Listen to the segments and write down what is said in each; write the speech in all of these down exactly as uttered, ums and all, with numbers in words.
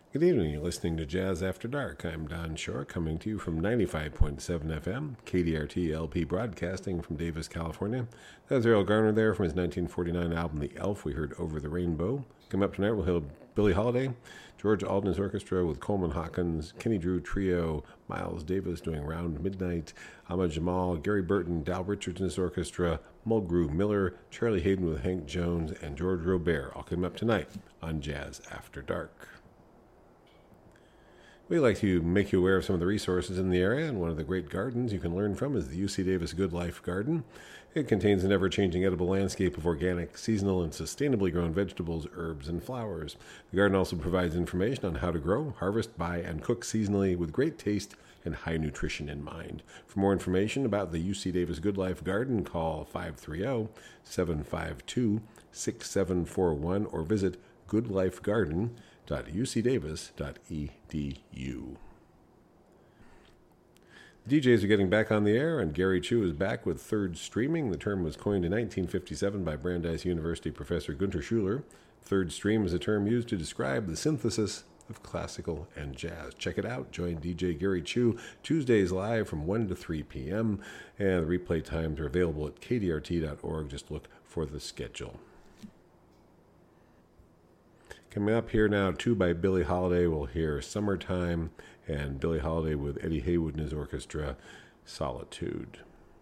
Good evening. You're listening to Jazz After Dark. I'm Don Shore, coming to you from ninety-five point seven F M, K D R T L P broadcasting from Davis, California. That's Errol Garner there from his nineteen forty-nine album, The Elf. We heard Over the Rainbow. Coming up tonight, we'll hear Billie Holiday, George Alden's orchestra with Coleman Hawkins, Kenny Drew Trio, Miles Davis doing Round Midnight, Ahmad Jamal, Gary Burton, Dal Richards and his orchestra, Mulgrew Miller, Charlie Hayden with Hank Jones, and George Robert, all coming up tonight on Jazz After Dark. We like to make you aware of some of the resources in the area, and one of the great gardens you can learn from is the U C Davis Good Life Garden. It contains an ever-changing edible landscape of organic, seasonal, and sustainably grown vegetables, herbs, and flowers. The garden also provides information on how to grow, harvest, buy, and cook seasonally with great taste and high nutrition in mind. For more information about the U C Davis Good Life Garden, call five three zero, seven five two, six seven four one or visit good life garden dot u c davis dot e d u. The D Js are getting back on the air, and Gary Chu is back with Third Streaming. The term was coined in nineteen fifty-seven by Brandeis University professor Gunter Schuler. Third stream is a term used to describe the synthesis of classical and jazz. Check it out. Join D J Gary Chu Tuesdays live from one to three p.m. And the replay times are available at k d r t dot org. Just look for the schedule. Coming up here now, two by Billie Holiday. We'll hear Summertime, and Billie Holiday with Eddie Haywood and his orchestra, Solitude.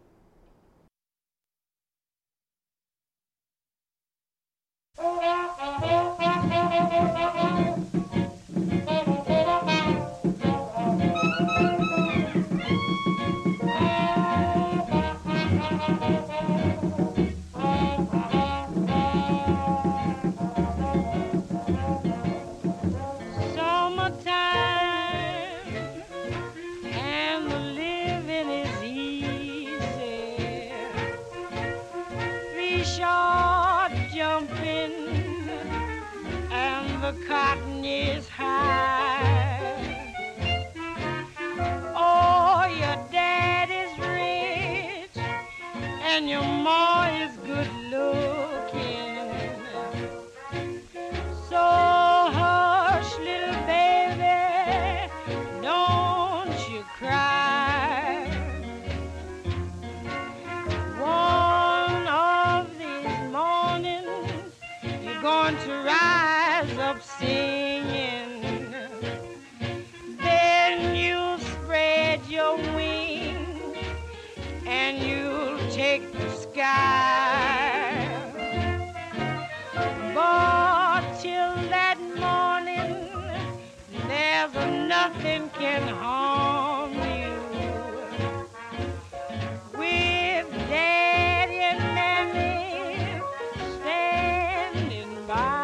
The cotton is high. Oh, your dad is rich and your ma is good looking. So hush, little baby, don't you cry. One of these mornings you're going to rise up singing, then you'll spread your wings and you'll take the sky. But till that morning, there's nothing can harm you. With Daddy and Mammy standing by.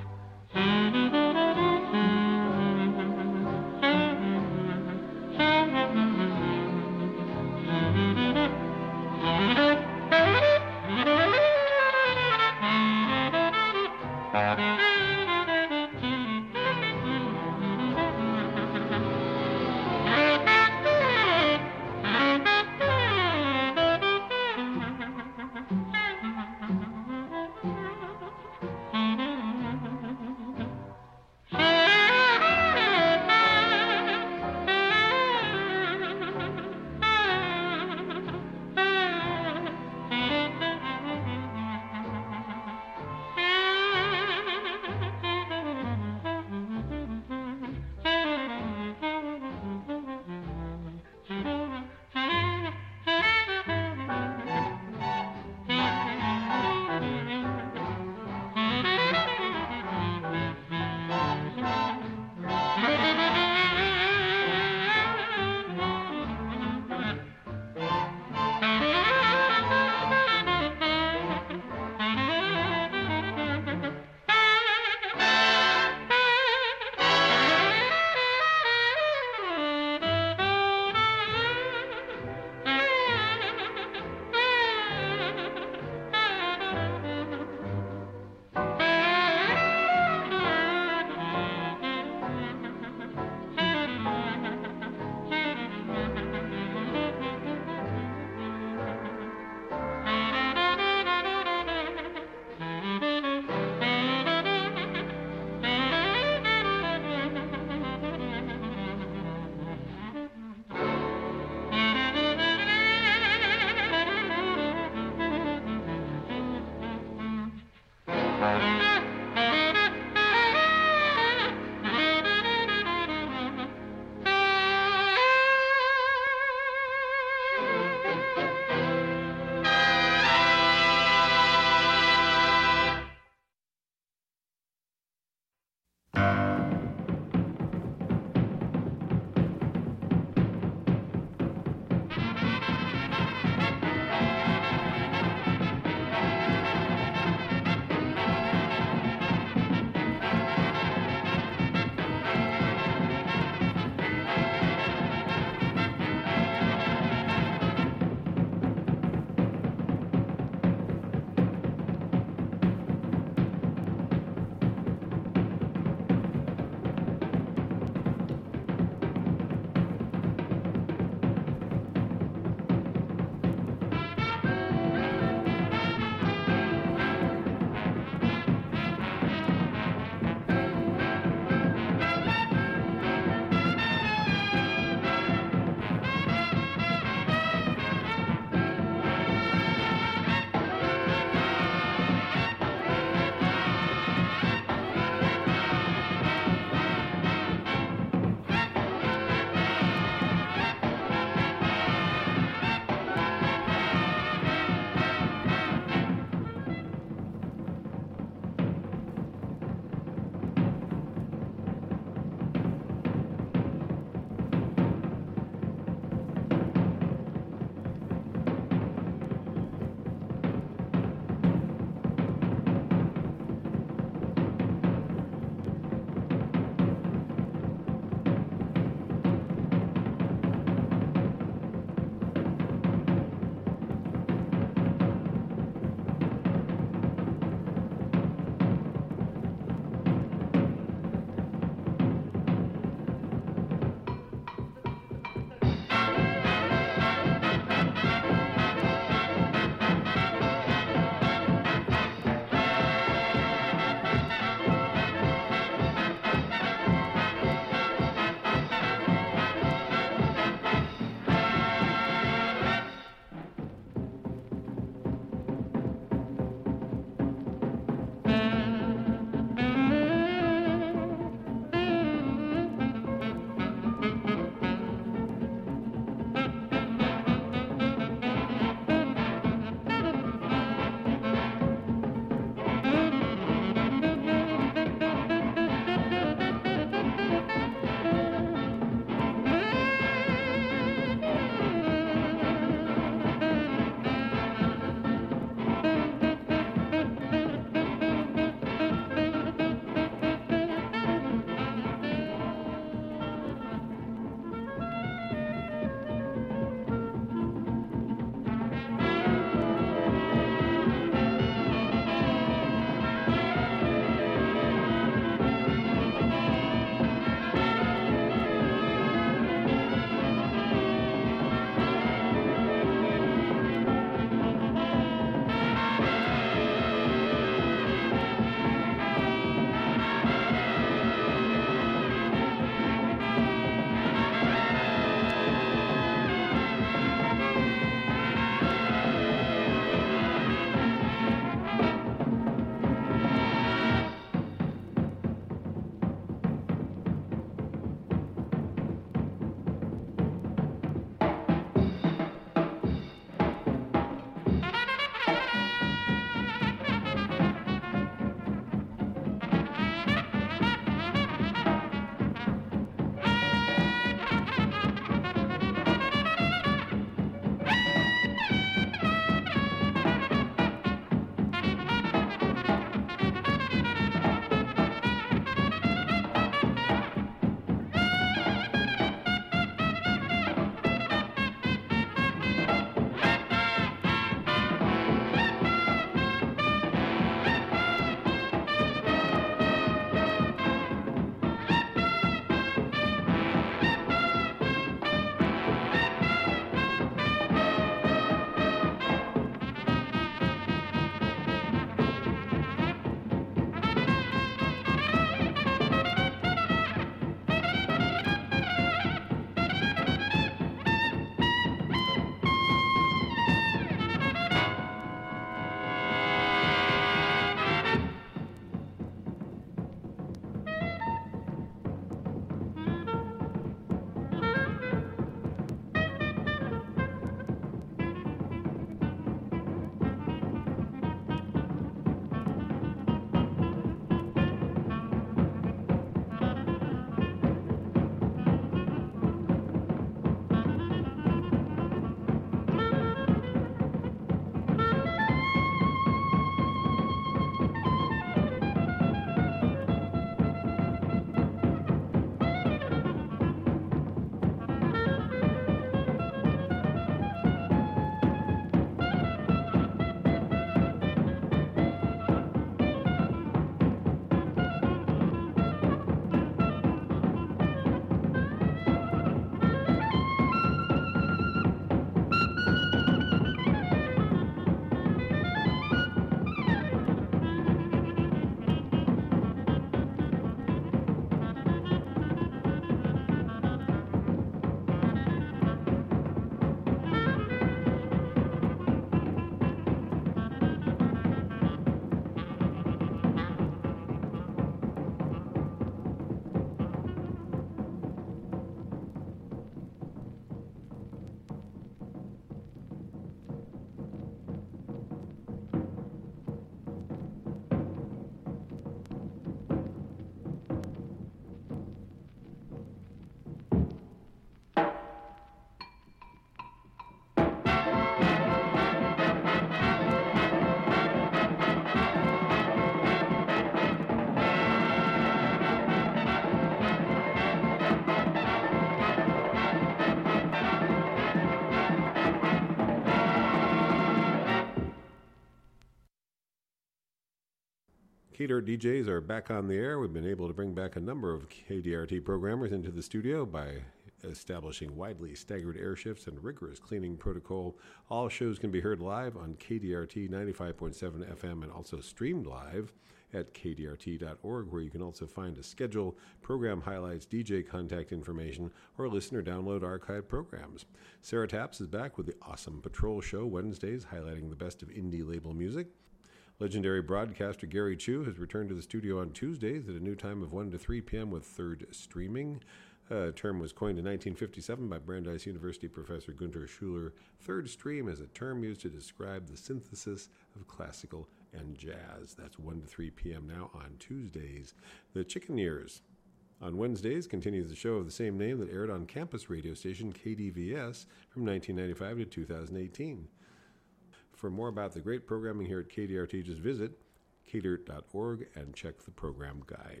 K D R T D Js are back on the air. We've been able to bring back a number of K D R T programmers into the studio by establishing widely staggered air shifts and rigorous cleaning protocol. All shows can be heard live on K D R T ninety-five point seven F M and also streamed live at K D R T dot org, where you can also find a schedule, program highlights, D J contact information, or listen or download archived programs. Sarah Taps is back with the Awesome Patrol Show Wednesdays, highlighting the best of indie label music. Legendary broadcaster Gary Chu has returned to the studio on Tuesdays at a new time of one to three p.m. with Third Streaming. A term was coined in nineteen fifty-seven by Brandeis University professor Gunter Schuler. Third stream is a term used to describe the synthesis of classical and jazz. That's one to three p.m. now on Tuesdays. The Chicken Years on Wednesdays continues the show of the same name that aired on campus radio station K D V S from nineteen ninety-five to two thousand eighteen. For more about the great programming here at K D R T, just visit K D R T dot org and check the program guide.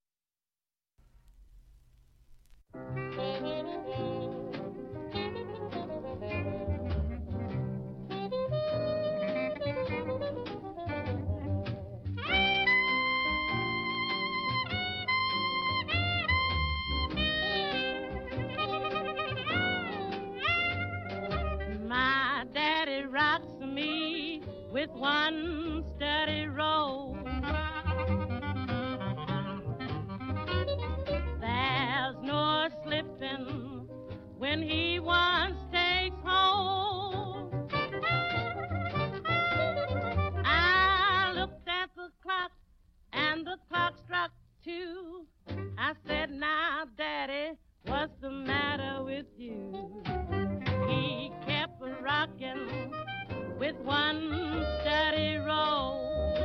My daddy rocks me with one steady roll. There's no slipping when he once takes hold. I looked at the clock and the clock struck two. I said, now, Daddy, what's the matter with you? He kept rocking with one steady roll.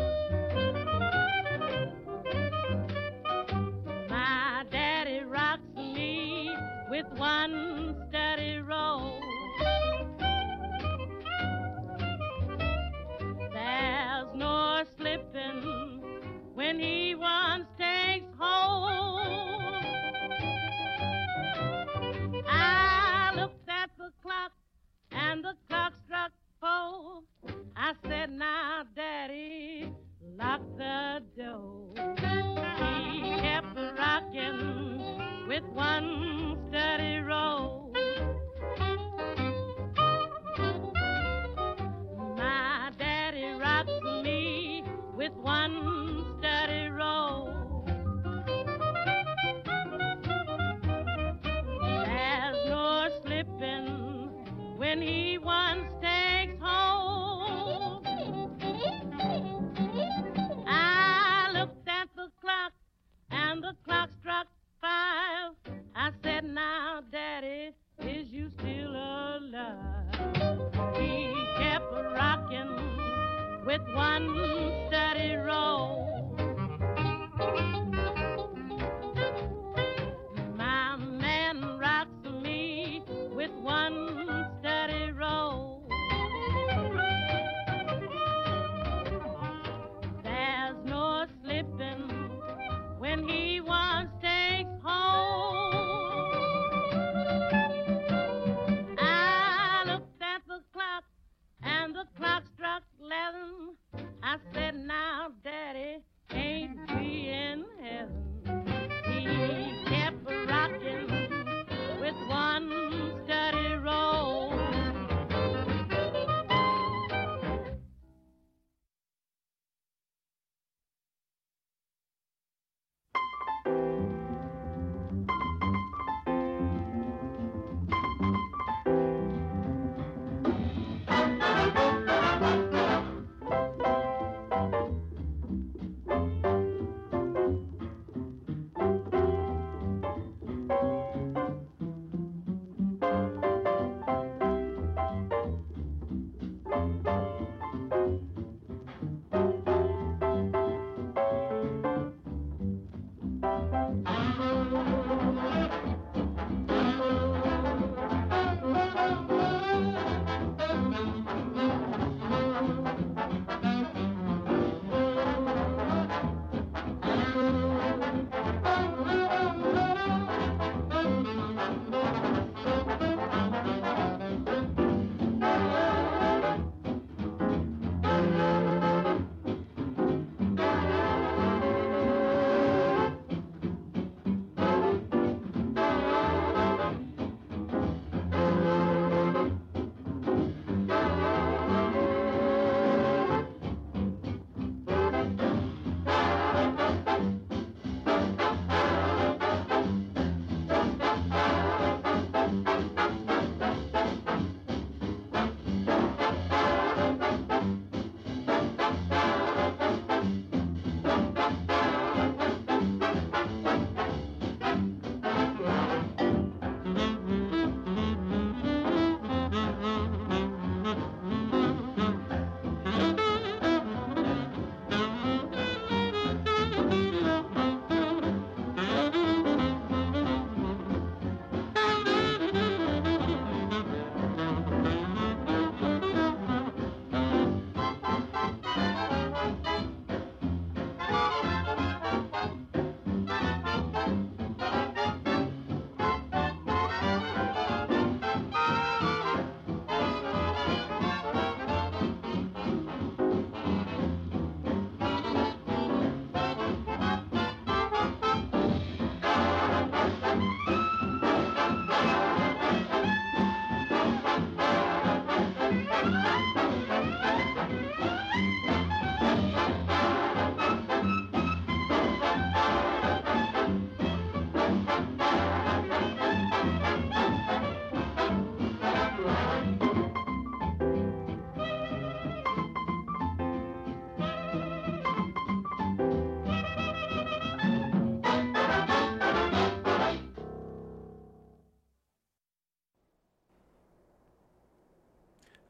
My daddy rocks me with one steady roll. There's no slipping when he once takes hold. I looked at the clock and the clock struck four. I said, now, Daddy, lock the door. He kept rocking with one steady roll. My daddy rocks me with one steady roll. There's no slipping when he once takes hold. I looked at the clock and the clock struck five. I said,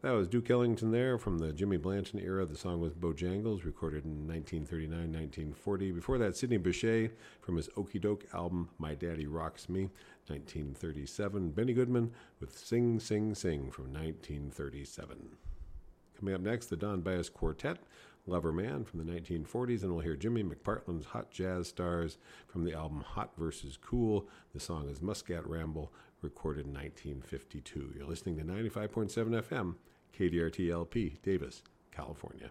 That was Duke Ellington there from the Jimmy Blanton era. The song was Bojangles, recorded in nineteen thirty-nine nineteen forty. Before that, Sidney Bechet from his Okie Doke album, My Daddy Rocks Me, nineteen thirty-seven. Benny Goodman with Sing, Sing, Sing from nineteen thirty-seven. Coming up next, the Don Byas Quartet, Lover Man from the nineteen forties, and we'll hear Jimmy McPartland's Hot Jazz Stars from the album Hot versus Cool. The song is Muscat Ramble, recorded in nineteen fifty-two. You're listening to ninety-five point seven F M, K D R T L P, Davis, California.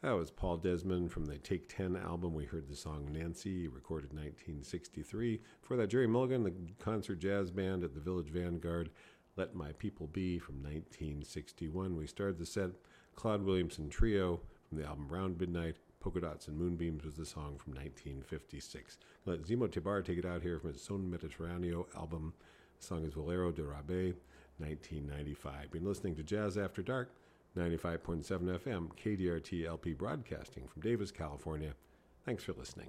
That was Paul Desmond from the Take ten album. We heard the song Nancy, recorded in nineteen sixty-three. Before that, Jerry Mulligan, the concert jazz band at the Village Vanguard, Let My People Be from nineteen sixty-one. We started the set, Claude Williamson Trio from the album Round Midnight. Polka Dots and Moonbeams was the song from nineteen fifty-six. Let Zimo Tebar take it out here from his Son Mediterraneo album. The song is Valero de Rabe, nineteen ninety-five. Been listening to Jazz After Dark, ninety-five point seven F M, K D R T L P broadcasting from Davis, California. Thanks for listening.